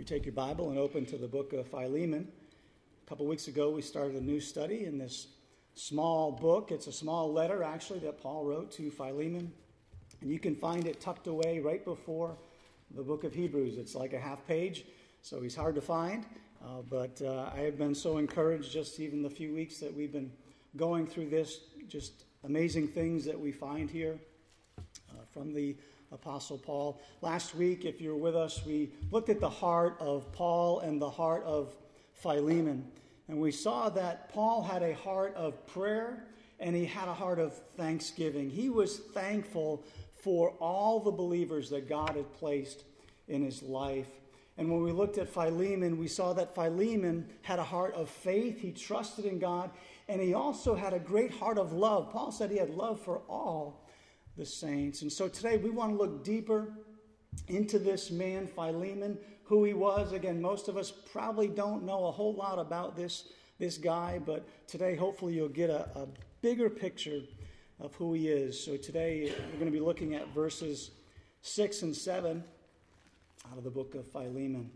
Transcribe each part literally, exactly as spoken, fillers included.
take your Bible and open to the book of Philemon. A couple weeks ago, we started a new study in this small book. It's a small letter, actually, that Paul wrote to Philemon. And you can find it tucked away right before the book of Hebrews. It's like a half page, so he's hard to find. Uh, but uh, I have been so encouraged just even the few weeks that we've been going through this, just amazing things that we find here uh, from the Apostle Paul. Last week, if you were with us, we looked at the heart of Paul and the heart of Philemon. And we saw that Paul had a heart of prayer and he had a heart of thanksgiving. He was thankful for all the believers that God had placed in his life. And when we looked at Philemon, we saw that Philemon had a heart of faith. He trusted in God. And he also had a great heart of love. Paul said he had love for all the saints. And so today we want to look deeper into this man, Philemon, who he was. Again, most of us probably don't know a whole lot about this, this guy, but today hopefully you'll get a, a bigger picture of who he is. So today we're going to be looking at verses six and seven out of the book of Philemon.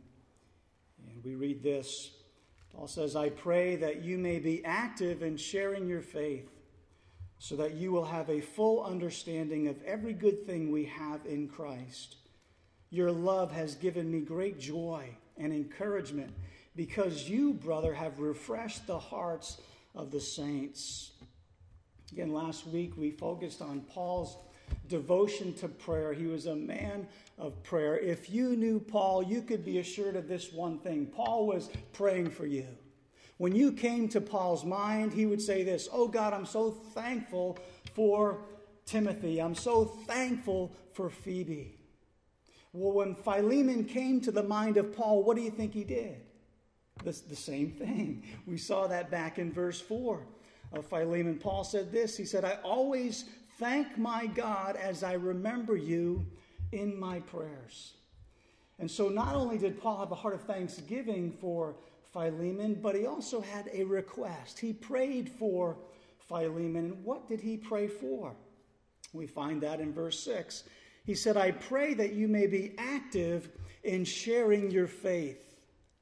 And we read this. Paul says, "I pray that you may be active in sharing your faith, so that you will have a full understanding of every good thing we have in Christ. Your love has given me great joy and encouragement, because you, brother, have refreshed the hearts of the saints." Again, last week we focused on Paul's devotion to prayer. He was a man of prayer. If you knew Paul, you could be assured of this one thing. Paul was praying for you. When you came to Paul's mind, he would say this: "Oh God, I'm so thankful for Timothy. I'm so thankful for Phoebe." Well, when Philemon came to the mind of Paul, what do you think he did? The, the same thing. We saw that back in verse four of Philemon. Paul said this. He said, "I always thank my God as I remember you in my prayers." And so not only did Paul have a heart of thanksgiving for Philemon, but he also had a request. He prayed for Philemon. And what did he pray for? We find that in verse six. He said, "I pray that you may be active in sharing your faith."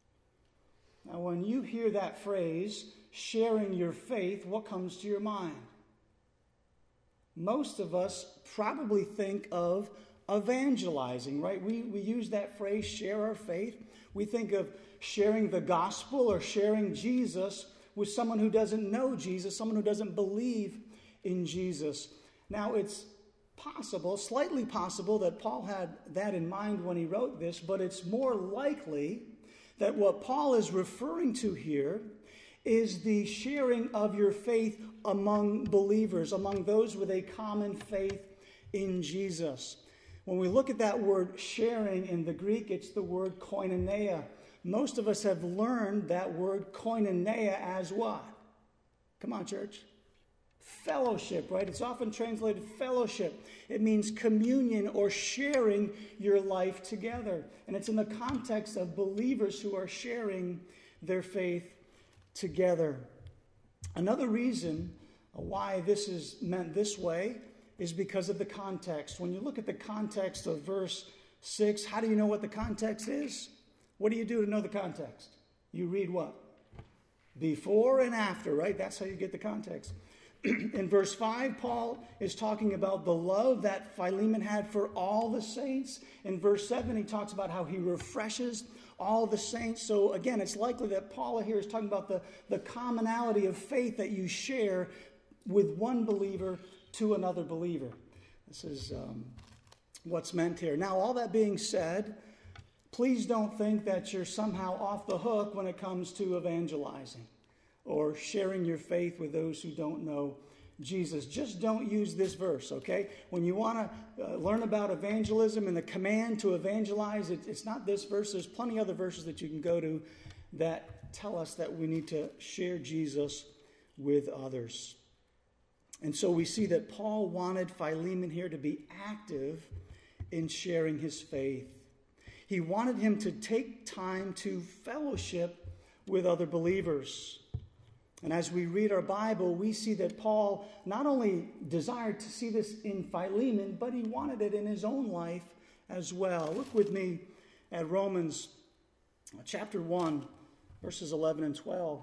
Now, when you hear that phrase, sharing your faith, what comes to your mind? Most of us probably think of evangelizing, right? We, we use that phrase, share our faith. We think of sharing the gospel or sharing Jesus with someone who doesn't know Jesus, someone who doesn't believe in Jesus. Now, it's possible, slightly possible, that Paul had that in mind when he wrote this, but it's more likely that what Paul is referring to here is the sharing of your faith among believers, among those with a common faith in Jesus. When we look at that word sharing in the Greek, it's the word koinonia. Most of us have learned that word koinonia as what? Come on, church. Fellowship, right? It's often translated fellowship. It means communion or sharing your life together. And it's in the context of believers who are sharing their faith together. Another reason why this is meant this way is because of the context. When you look at the context of verse six, how do you know what the context is? What do you do to know the context? You read what? Before and after, right? That's how you get the context. In verse five, Paul is talking about the love that Philemon had for all the saints. In verse seven, he talks about how he refreshes all the saints. So again, it's likely that Paul here is talking about the, the commonality of faith that you share with one believer to another believer. This is um, what's meant here. Now, all that being said, please don't think that you're somehow off the hook when it comes to evangelizing or sharing your faith with those who don't know Jesus. Just don't use this verse, okay? When you want to uh, learn about evangelism and the command to evangelize, it, it's not this verse. There's plenty other verses that you can go to that tell us that we need to share Jesus with others. And so we see that Paul wanted Philemon here to be active in sharing his faith. He wanted him to take time to fellowship with other believers. And as we read our Bible, we see that Paul not only desired to see this in Philemon, but he wanted it in his own life as well. Look with me at Romans chapter one, verses eleven and twelve.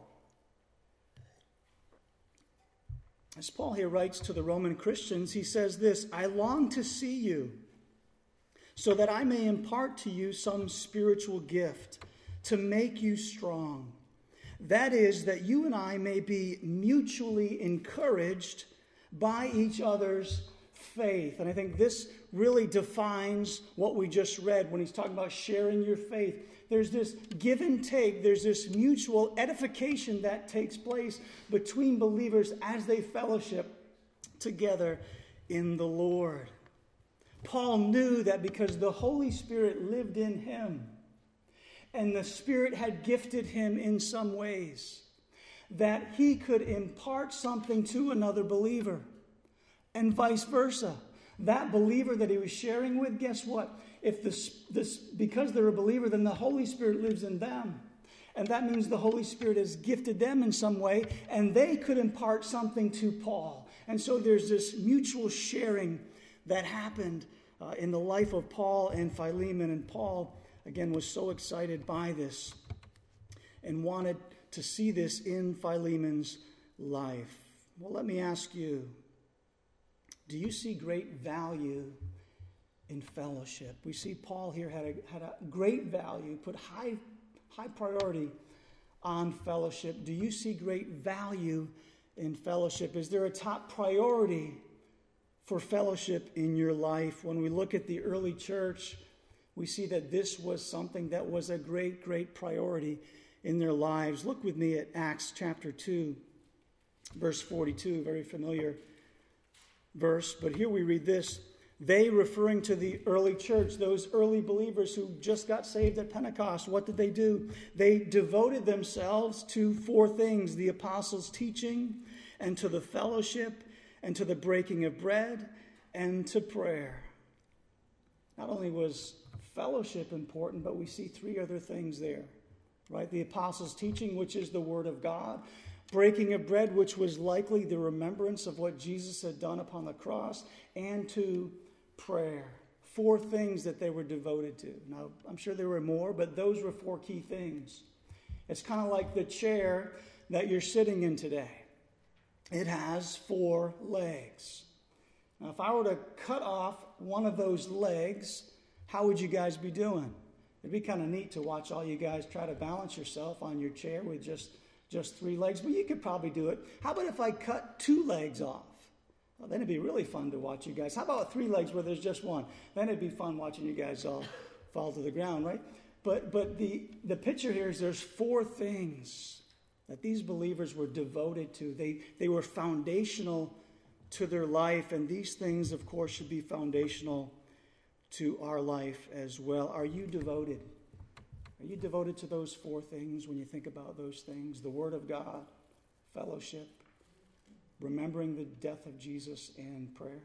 As Paul here writes to the Roman Christians, he says this, "I long to see you, so that I may impart to you some spiritual gift to make you strong. That is, that you and I may be mutually encouraged by each other's faith." And I think this really defines what we just read when he's talking about sharing your faith. There's this give and take. There's this mutual edification that takes place between believers as they fellowship together in the Lord. Paul knew that because the Holy Spirit lived in him, and the Spirit had gifted him in some ways, that he could impart something to another believer, and vice versa. That believer that he was sharing with, guess what? If this, this, because they're a believer, then the Holy Spirit lives in them. And that means the Holy Spirit has gifted them in some way, and they could impart something to Paul. And so there's this mutual sharing that happened uh, in the life of Paul and Philemon. And Paul, again, was so excited by this and wanted to see this in Philemon's life. Well, let me ask you, do you see great value in fellowship? We see Paul here had a, had a great value, put high, high priority on fellowship. Do you see great value in fellowship? Is there a top priority for fellowship in your life? When we look at the early church, we see that this was something that was a great, great priority in their lives. Look with me at Acts chapter two, verse forty-two, very familiar verse. But here we read this. They, referring to the early church, those early believers who just got saved at Pentecost, what did they do? They devoted themselves to four things: the apostles' teaching, and to the fellowship, and to the breaking of bread, and to prayer. Not only was fellowship important, but we see three other things there, right? The apostles' teaching, which is the word of God. Breaking of bread, which was likely the remembrance of what Jesus had done upon the cross. And to prayer. Four things that they were devoted to. Now, I'm sure there were more, but those were four key things. It's kind of like the chair that you're sitting in today. It has four legs. Now, if I were to cut off one of those legs, how would you guys be doing? It'd be kind of neat to watch all you guys try to balance yourself on your chair with just, just three legs, but you could probably do it. How about if I cut two legs off? Well, then it'd be really fun to watch you guys. How about three legs where there's just one? Then it'd be fun watching you guys all fall to the ground, right? But but the, the picture here is there's four things that these believers were devoted to. They, they were foundational to their life, and these things, of course, should be foundational to our life as well. Are you devoted? Are you devoted to those four things when you think about those things? The Word of God, fellowship, remembering the death of Jesus, and prayer?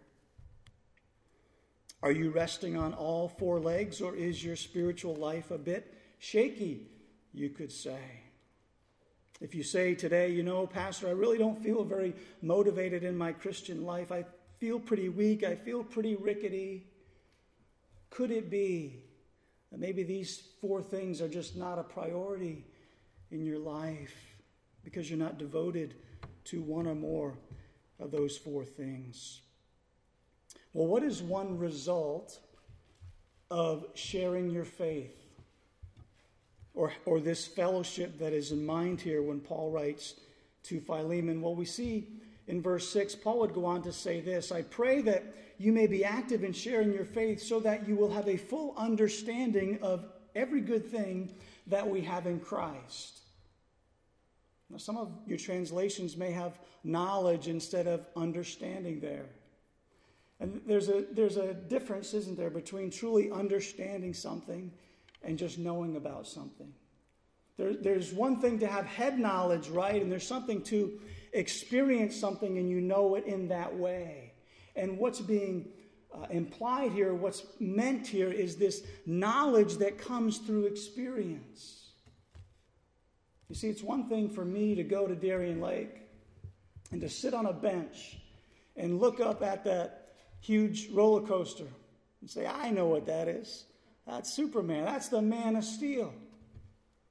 Are you resting on all four legs, or is your spiritual life a bit shaky, you could say? If you say today, you know, Pastor, I really don't feel very motivated in my Christian life. I feel pretty weak. I feel pretty rickety. Could it be that maybe these four things are just not a priority in your life because you're not devoted to one or more of those four things? Well, what is one result of sharing your faith? Or, or this fellowship that is in mind here when Paul writes to Philemon? Well, we see in verse six, Paul would go on to say this: I pray that you may be active in sharing your faith so that you will have a full understanding of every good thing that we have in Christ. Now, some of your translations may have knowledge instead of understanding there. And there's a, there's a difference, isn't there, between truly understanding something and just knowing about something. There, there's one thing to have head knowledge, right? And there's something to experience something and you know it in that way. And what's being uh, implied here, what's meant here, is this knowledge that comes through experience. You see, it's one thing for me to go to Darien Lake and to sit on a bench and look up at that huge roller coaster and say, I know what that is. That's Superman. That's the Man of Steel.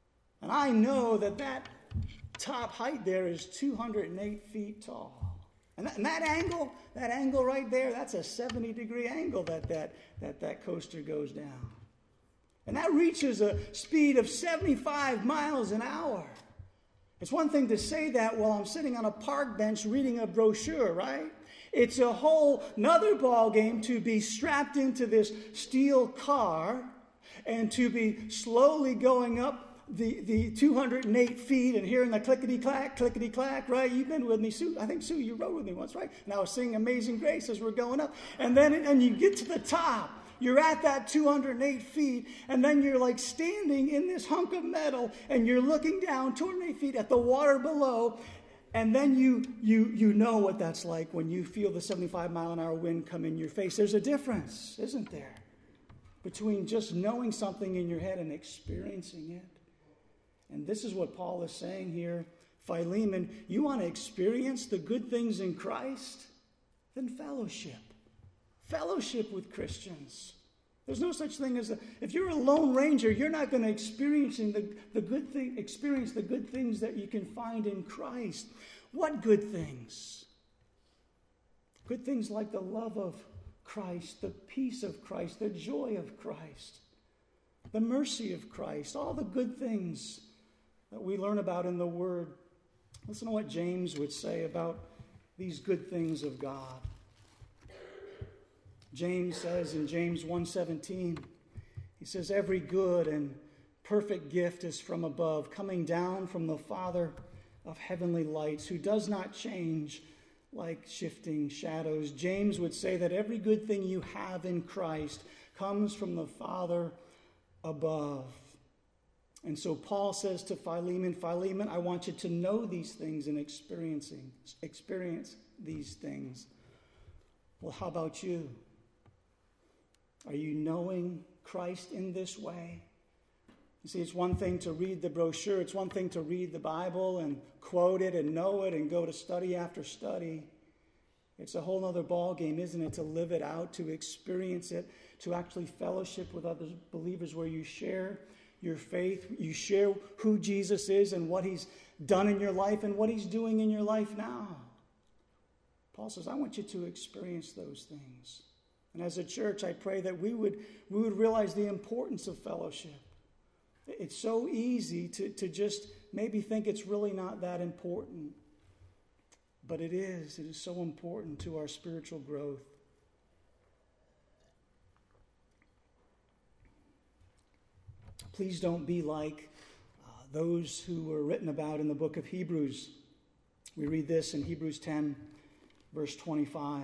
And I know that that top height there is two hundred eight feet tall. And that, and that angle, that angle right there, that's a seventy degree angle that that, that that coaster goes down. And that reaches a speed of seventy-five miles an hour. It's one thing to say that while I'm sitting on a park bench reading a brochure, right? It's a whole nother ball game to be strapped into this steel car and to be slowly going up the, the two hundred eight feet and hearing the clickety-clack, clickety-clack, right? You've been with me, Sue. I think, Sue, you rode with me once, right? And I was singing Amazing Grace as we're going up. And then and you get to the top. You're at that two hundred eight feet, and then you're like standing in this hunk of metal, and you're looking down two hundred eight feet at the water below, and then you you you know what that's like when you feel the seventy-five mile an hour wind come in your face. There's a difference, isn't there, between just knowing something in your head and experiencing it. And this is what Paul is saying here. Philemon, you want to experience the good things in Christ? Then fellowship. Fellowship with Christians. There's no such thing as a, if you're a lone ranger, you're not going to experience the, the good thing, experience the good things that you can find in Christ. What good things? Good things like the love of Christ, the peace of Christ, the joy of Christ, the mercy of Christ, all the good things that we learn about in the Word. Listen to what James would say about these good things of God. James says in James one seventeen, he says, every good and perfect gift is from above, coming down from the Father of heavenly lights, who does not change like shifting shadows. James would say that every good thing you have in Christ comes from the Father above. And so Paul says to Philemon, Philemon, I want you to know these things and experiencing, experience these things. Well, how about you? Are you knowing Christ in this way? You see, it's one thing to read the brochure. It's one thing to read the Bible and quote it and know it and go to study after study. It's a whole other ballgame, isn't it, to live it out, to experience it, to actually fellowship with other believers where you share your faith, you share who Jesus is and what he's done in your life and what he's doing in your life now. Paul says, I want you to experience those things. And as a church, I pray that we would, we would realize the importance of fellowship. It's so easy to, to just maybe think it's really not that important. But it is. It is so important to our spiritual growth. Please don't be like uh, those who were written about in the book of Hebrews. We read this in Hebrews ten, verse twenty-five.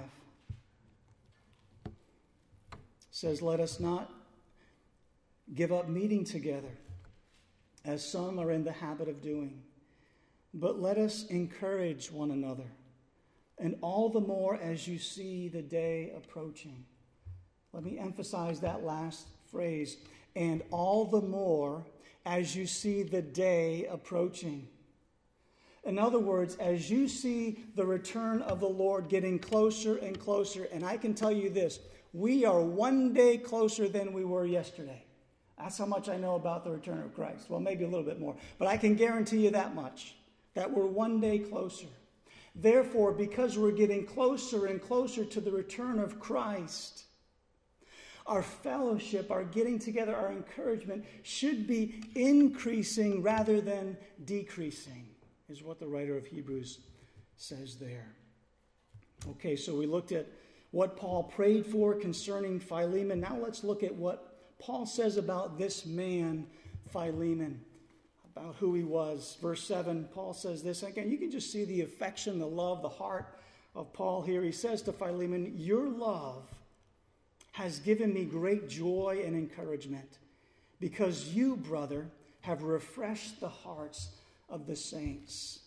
Says, let us not give up meeting together, as some are in the habit of doing, but let us encourage one another, and all the more as you see the day approaching. Let me emphasize that last phrase, and all the more as you see the day approaching. In other words, as you see the return of the Lord getting closer and closer, and I can tell you this, we are one day closer than we were yesterday. That's how much I know about the return of Christ. Well, maybe a little bit more. But I can guarantee you that much, that we're one day closer. Therefore, because we're getting closer and closer to the return of Christ, our fellowship, our getting together, our encouragement should be increasing rather than decreasing, is what the writer of Hebrews says there. Okay, so we looked at what Paul prayed for concerning Philemon. Now let's look at what Paul says about this man, Philemon, about who he was. Verse seven, Paul says this. Again, you can just see the affection, the love, the heart of Paul here. He says to Philemon, your love has given me great joy and encouragement, because you, brother, have refreshed the hearts of the saints.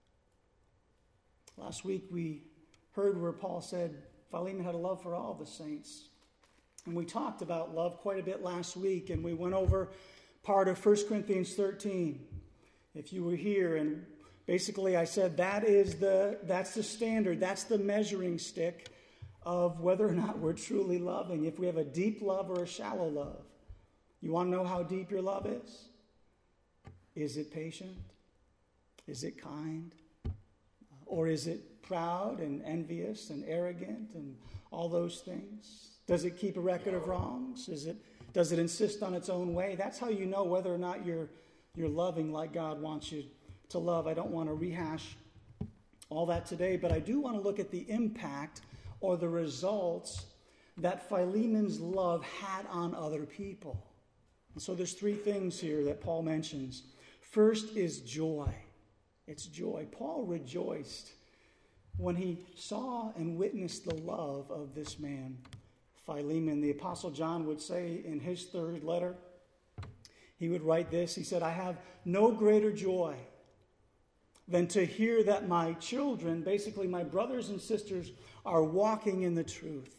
Last week we heard where Paul said Philemon had a love for all the saints. And we talked about love quite a bit last week, and we went over part of First Corinthians thirteen. If you were here, and basically I said that is the that's the standard, that's the measuring stick of whether or not we're truly loving, if we have a deep love or a shallow love. You want to know how deep your love is? Is it patient? Is it kind? Or is it proud and envious and arrogant and all those things? Does it keep a record of wrongs? Is it, does it insist on its own way? That's how you know whether or not you're, you're loving like God wants you to love. I don't want to rehash all that today, but I do want to look at the impact or the results that Philemon's love had on other people. And so there's three things here that Paul mentions. First is joy. It's joy. Paul rejoiced when he saw and witnessed the love of this man, Philemon. The Apostle John would say in his third letter, he would write this. He said, I have no greater joy than to hear that my children, basically my brothers and sisters, are walking in the truth.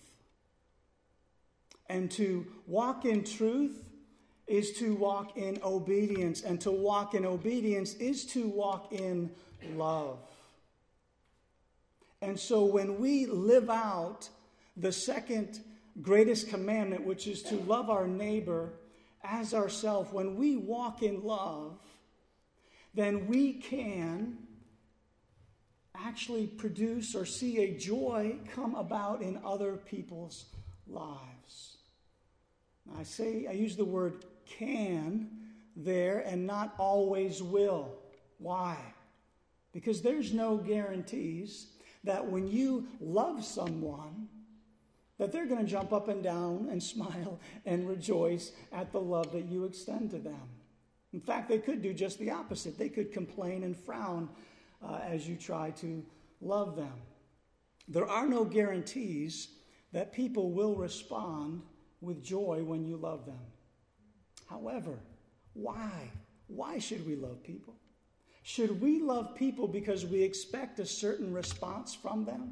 And to walk in truth is to walk in obedience. And to walk in obedience is to walk in love. And so when we live out the second greatest commandment, which is to love our neighbor as ourselves, when we walk in love, then we can actually produce or see a joy come about in other people's lives. I say, I use the word can there and not always will. Why? Because there's no guarantees that when you love someone, that they're going to jump up and down and smile and rejoice at the love that you extend to them. In fact, they could do just the opposite. They could complain and frown uh, as you try to love them. There are no guarantees that people will respond with joy when you love them. However, why? Why should we love people? Should we love people because we expect a certain response from them?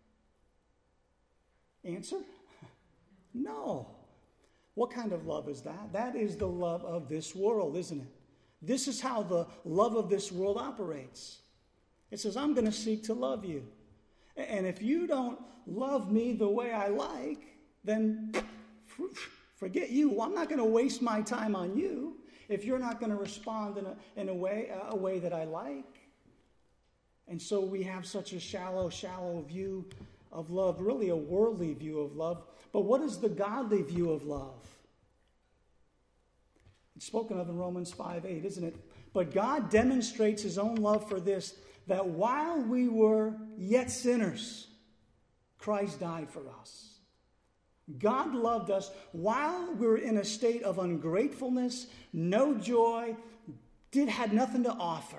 Answer? No. What kind of love is that? That is the love of this world, isn't it? This is how the love of this world operates. It says, I'm going to seek to love you. And if you don't love me the way I like, then forget you. Well, I'm not going to waste my time on you if you're not going to respond in a, in a way, a way that I like. And so we have such a shallow, shallow view of love, really a worldly view of love. But what is the godly view of love? It's spoken of in Romans five eight, isn't it? But God demonstrates his own love for this, that while we were yet sinners, Christ died for us. God loved us while we were in a state of ungratefulness, no joy, did had nothing to offer.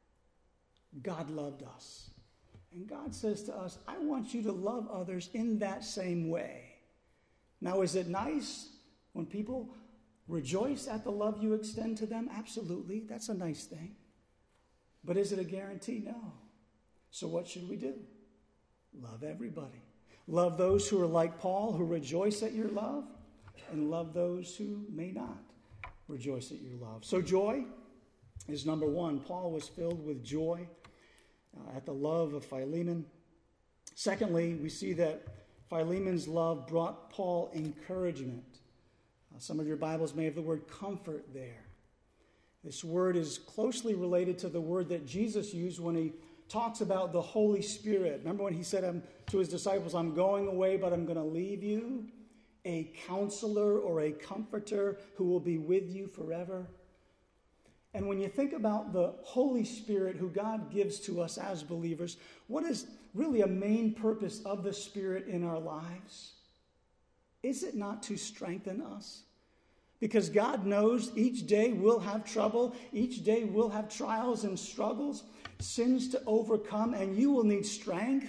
God loved us. And God says to us, I want you to love others in that same way. Now, is it nice when people rejoice at the love you extend to them? Absolutely. That's a nice thing. But is it a guarantee? No. So what should we do? Love everybody. Love those who are like Paul, who rejoice at your love, and love those who may not rejoice at your love. So joy is number one. Paul was filled with joy uh, at the love of Philemon. Secondly, we see that Philemon's love brought Paul encouragement. Uh, some of your Bibles may have the word comfort there. This word is closely related to the word that Jesus used when he talks about the Holy Spirit. Remember when he said um, to his disciples, I'm going away, but I'm going to leave you a counselor or a comforter who will be with you forever. And when you think about the Holy Spirit who God gives to us as believers, what is really a main purpose of the Spirit in our lives? Is it not to strengthen us? Because God knows each day we'll have trouble, each day we'll have trials and struggles, sins to overcome, and you will need strength.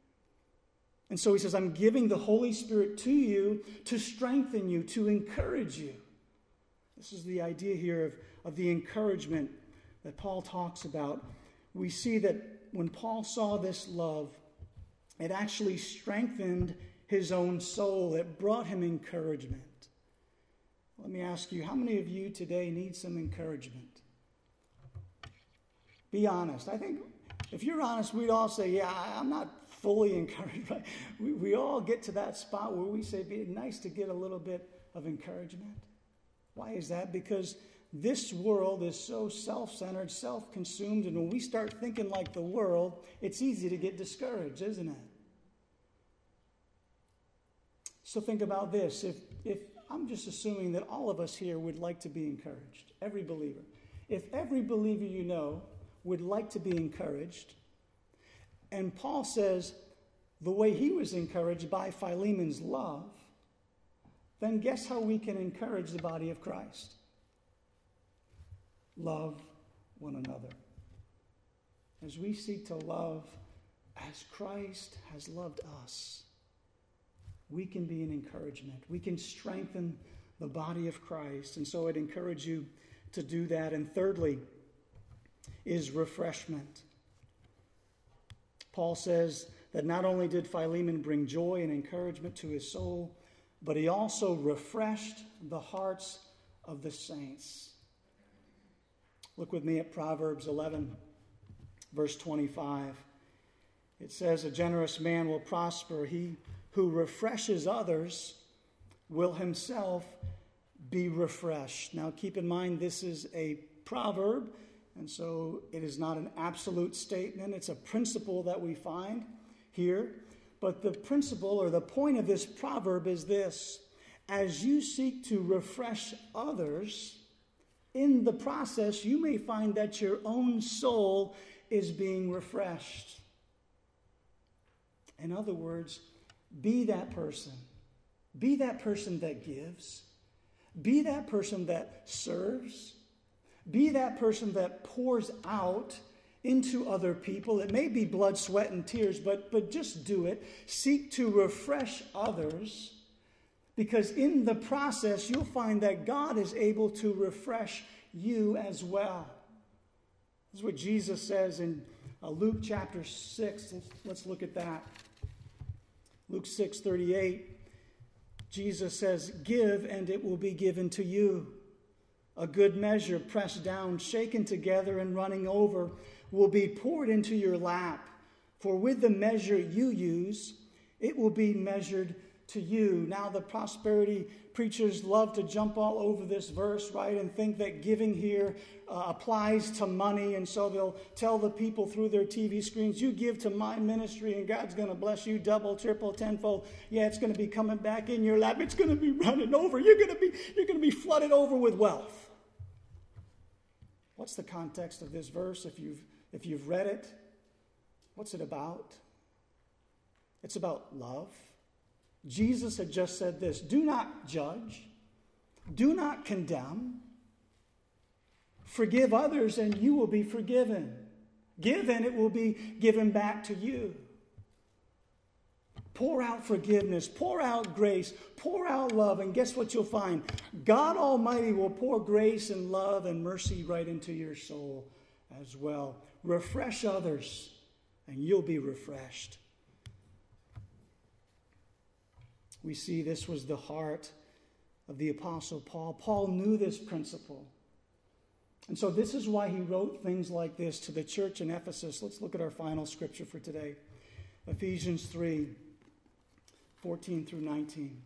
And so he says, I'm giving the Holy Spirit to you to strengthen you, to encourage you. This is the idea here of, of the encouragement that Paul talks about. We see that when Paul saw this love, it actually strengthened his own soul. It brought him encouragement. Let me ask you, how many of you today need some encouragement? Be honest. I think if you're honest, we'd all say, yeah, I'm not fully encouraged. Right? We, we all get to that spot where we say, it'd be nice to get a little bit of encouragement. Why is that? Because this world is so self-centered, self-consumed, and when we start thinking like the world, it's easy to get discouraged, isn't it? So think about this. If, if I'm just assuming that all of us here would like to be encouraged, every believer. If every believer you know would like to be encouraged, and Paul says the way he was encouraged by Philemon's love, then guess how we can encourage the body of Christ? Love one another. As we seek to love as Christ has loved us, we can be an encouragement. We can strengthen the body of Christ. And so I'd encourage you to do that. And thirdly is refreshment. Paul says that not only did Philemon bring joy and encouragement to his soul, but he also refreshed the hearts of the saints. Look with me at Proverbs eleven, verse twenty-five. It says, a generous man will prosper. He who refreshes others will himself be refreshed. Now keep in mind, this is a proverb, and so it is not an absolute statement. It's a principle that we find here. But the principle or the point of this proverb is this: as you seek to refresh others, in the process, you may find that your own soul is being refreshed. In other words, be that person. Be that person that gives. Be that person that serves. Be that person that pours out into other people. It may be blood, sweat, and tears, but, but just do it. Seek to refresh others, because in the process, you'll find that God is able to refresh you as well. This is what Jesus says in uh, Luke chapter six. Let's, let's look at that. Luke six thirty-eight. Jesus says, give and it will be given to you. A good measure, pressed down, shaken together, and running over, will be poured into your lap. For with the measure you use, it will be measured to you. Now, the prosperity preachers love to jump all over this verse, right, and think that giving here uh, applies to money. And so they'll tell the people through their T V screens, you give to my ministry and God's going to bless you double, triple, tenfold. Yeah, it's going to be coming back in your lap. It's going to be running over. You're going to be, you're going to be flooded over with wealth. What's the context of this verse? If you've, if you've read it, what's it about? It's about love. Jesus had just said this: do not judge, do not condemn, forgive others and you will be forgiven. Give and it will be given back to you. Pour out forgiveness, pour out grace, pour out love, and guess what you'll find? God Almighty will pour grace and love and mercy right into your soul as well. Refresh others and you'll be refreshed. We see this was the heart of the Apostle Paul. Paul knew this principle. And so this is why he wrote things like this to the church in Ephesus. Let's look at our final scripture for today. Ephesians three, fourteen through nineteen.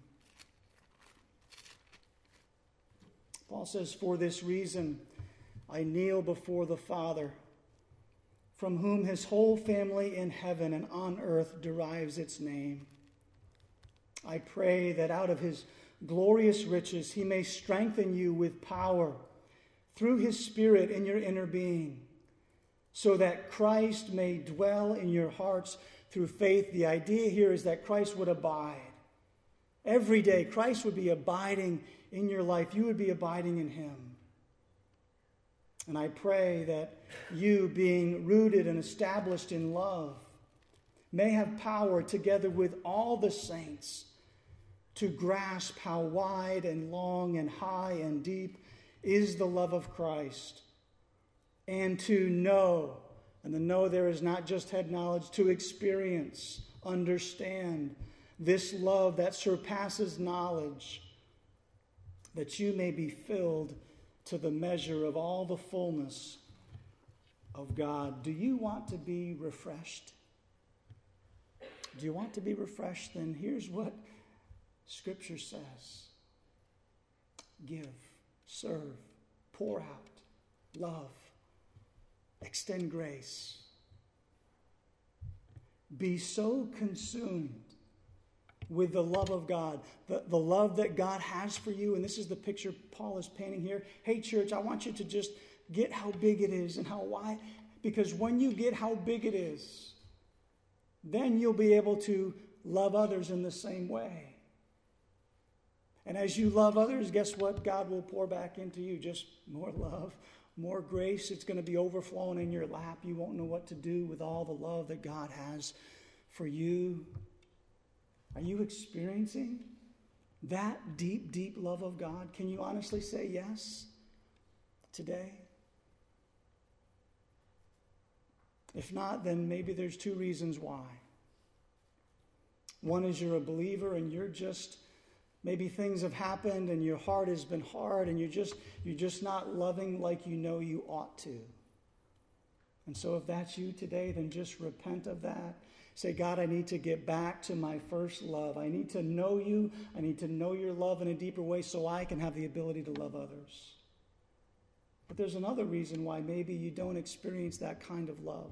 Paul says, for this reason I kneel before the Father, from whom his whole family in heaven and on earth derives its name. I pray that out of his glorious riches he may strengthen you with power through his Spirit in your inner being, so that Christ may dwell in your hearts through faith. The idea here is that Christ would abide. Every day, Christ would be abiding in your life. You would be abiding in him. And I pray that you, being rooted and established in love, may have power together with all the saints to grasp how wide and long and high and deep is the love of Christ, and to know, and the know there is not just head knowledge, to experience, understand this love that surpasses knowledge, that you may be filled to the measure of all the fullness of God. Do you want to be refreshed? Do you want to be refreshed? Then here's what Scripture says. Give, serve, pour out love, extend grace. Be so consumed with the love of God, the, the love that God has for you. And this is the picture Paul is painting here. Hey, church, I want you to just get how big it is and how wide. Because when you get how big it is, then you'll be able to love others in the same way. And as you love others, guess what? God will pour back into you just more love, more grace. It's going to be overflowing in your lap. You won't know what to do with all the love that God has for you. Are you experiencing that deep, deep love of God? Can you honestly say yes today? If not, then maybe there's two reasons why. One is you're a believer and you're just, maybe things have happened and your heart has been hard and you're just, you're just not loving like you know you ought to. And so if that's you today, then just repent of that. Say, God, I need to get back to my first love. I need to know you. I need to know your love in a deeper way so I can have the ability to love others. But there's another reason why maybe you don't experience that kind of love.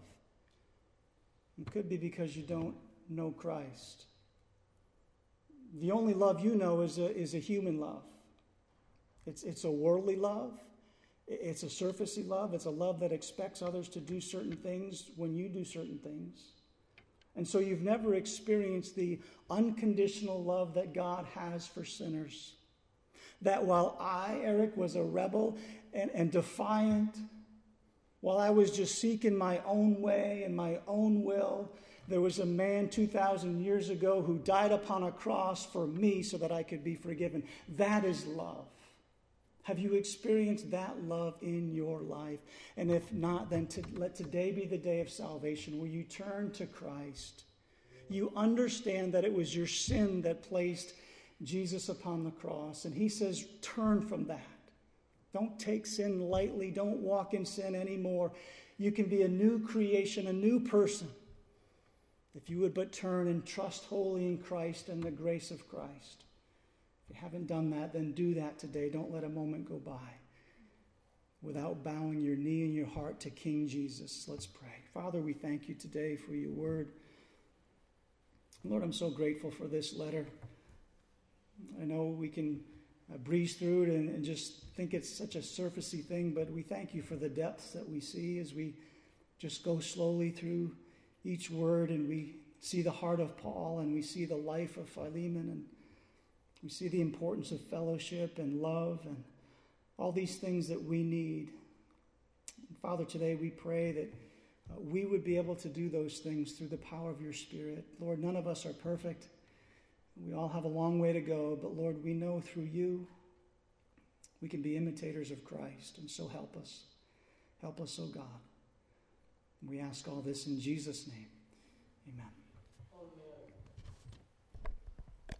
It could be because you don't know Christ. The only love you know is a, is a human love. It's, it's a worldly love. It's a surfacey love. It's a love that expects others to do certain things when you do certain things. And so you've never experienced the unconditional love that God has for sinners. That while I, Eric, was a rebel and, and defiant, while I was just seeking my own way and my own will, there was a man two thousand years ago who died upon a cross for me so that I could be forgiven. That is love. Have you experienced that love in your life? And if not, then to, let today be the day of salvation where you turn to Christ. You understand that it was your sin that placed Jesus upon the cross. And he says, turn from that. Don't take sin lightly. Don't walk in sin anymore. You can be a new creation, a new person, if you would but turn and trust wholly in Christ and the grace of Christ. If you haven't done that, then do that today. Don't let a moment go by without bowing your knee and your heart to King Jesus. Let's pray. Father, we thank you today for your word. Lord, I'm so grateful for this letter. I know we can uh, breeze through it and, and just think it's such a surfacey thing, but we thank you for the depths that we see as we just go slowly through each word and we see the heart of Paul and we see the life of Philemon and we see the importance of fellowship and love and all these things that we need. And Father, today we pray that uh, we would be able to do those things through the power of your Spirit. Lord, none of us are perfect. We all have a long way to go, but Lord, we know through you we can be imitators of Christ, and so help us. Help us, oh God. We ask all this in Jesus' name. Amen.